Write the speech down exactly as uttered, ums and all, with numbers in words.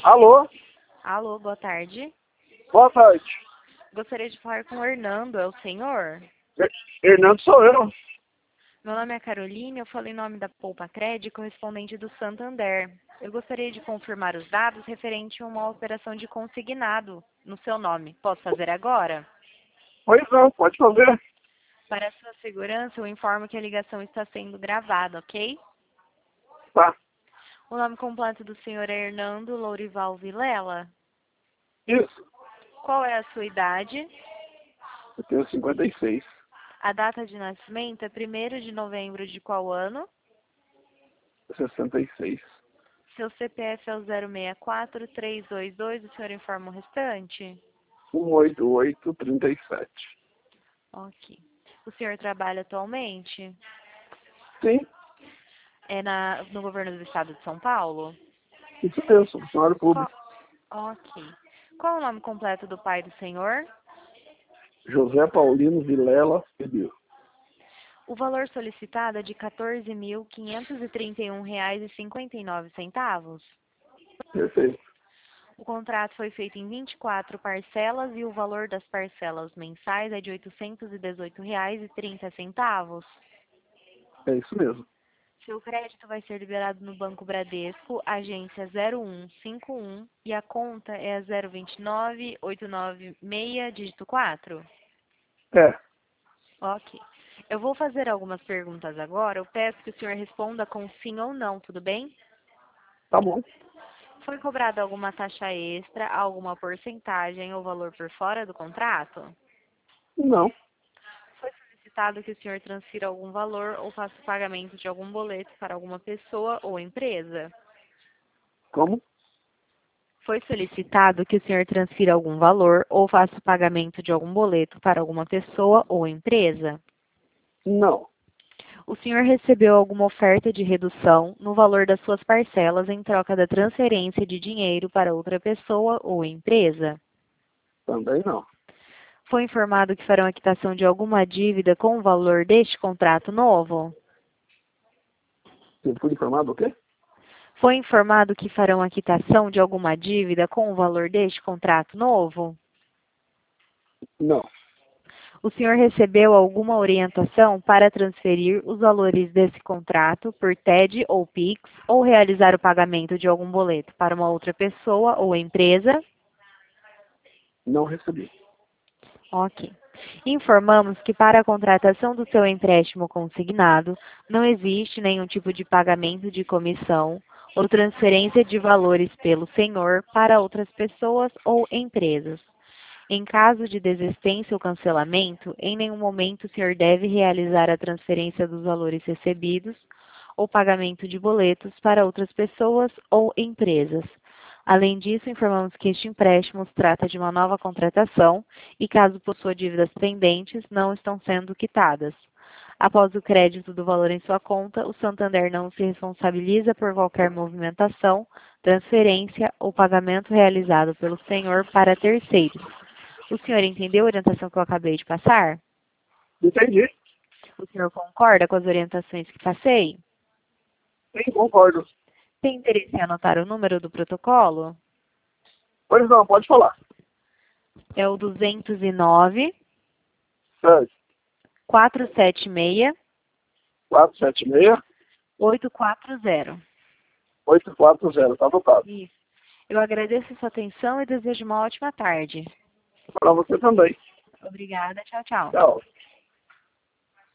Alô? Alô, boa tarde. Boa tarde. Gostaria de falar com o Hernando, é o senhor? Her- Hernando sou eu. Meu nome é Caroline, eu falo em nome da Poupa Cred, correspondente do Santander. Eu gostaria de confirmar os dados referente a uma operação de consignado no seu nome. Posso fazer agora? Pois não, pode fazer. Para a sua segurança, eu informo que a ligação está sendo gravada, ok? Tá. O nome completo do senhor é Hernando Lourival Vilela. Isso. Qual é a sua idade? Eu tenho cinquenta e seis. A data de nascimento é primeiro de novembro de qual ano? sessenta e seis. Seu C P F é o zero seis quatro três dois dois, o senhor informa o restante? cento e oitenta e oito, trinta e sete. Ok. O senhor trabalha atualmente? Sim, É na, no governo do estado de São Paulo? isso mesmo, funcionário Qual, público. ok. Qual é o nome completo do pai do senhor? José Paulino Vilela Filho. O valor solicitado é de quatorze mil quinhentos e trinta e um reais e cinquenta e nove centavos. Perfeito. O contrato foi feito em vinte e quatro parcelas e o valor das parcelas mensais é de oitocentos e dezoito reais e trinta centavos. É isso mesmo. Seu crédito vai ser liberado no Banco Bradesco, agência zero um cinco um, e a conta é a zero dois nove oito nove seis, dígito quatro. É, Ok. Eu vou fazer algumas perguntas agora. Eu peço que o senhor responda com sim ou não, tudo bem? tá bom. Foi cobrada alguma taxa extra, alguma porcentagem ou valor por fora do contrato? Não. Foi solicitado que o senhor transfira algum valor ou faça o pagamento de algum boleto para alguma pessoa ou empresa? Como? Foi solicitado que o senhor transfira algum valor ou faça o pagamento de algum boleto para alguma pessoa ou empresa? Não. O senhor recebeu alguma oferta de redução no valor das suas parcelas em troca da transferência de dinheiro para outra pessoa ou empresa? Também não. Foi informado que farão a quitação de alguma dívida com o valor deste contrato novo? Você foi informado o quê? Foi informado que farão a quitação de alguma dívida com o valor deste contrato novo? Não. O senhor recebeu alguma orientação para transferir os valores desse contrato por T E D ou Pix ou realizar o pagamento de algum boleto para uma outra pessoa ou empresa? Não recebi. Ok. Informamos que para a contratação do seu empréstimo consignado, não existe nenhum tipo de pagamento de comissão ou transferência de valores pelo senhor para outras pessoas ou empresas. Em caso de desistência ou cancelamento, em nenhum momento o senhor deve realizar a transferência dos valores recebidos ou pagamento de boletos para outras pessoas ou empresas. Além disso, informamos que este empréstimo se trata de uma nova contratação e, caso possua dívidas pendentes, não estão sendo quitadas. Após o crédito do valor em sua conta, o Santander não se responsabiliza por qualquer movimentação, transferência ou pagamento realizado pelo senhor para terceiros. O senhor entendeu a orientação que eu acabei de passar? Entendi. O senhor concorda com as orientações que passei? Sim, concordo. Tem interesse em anotar o número do protocolo? Pois não, pode falar. É o duzentos e nove, Certo. quatrocentos e setenta e seis, quatro sete seis, oito quatro zero. oito quatro zero. Tá anotado. Isso. Eu agradeço a sua atenção e desejo uma ótima tarde. Para você também. Obrigada. Tchau, tchau. Tchau.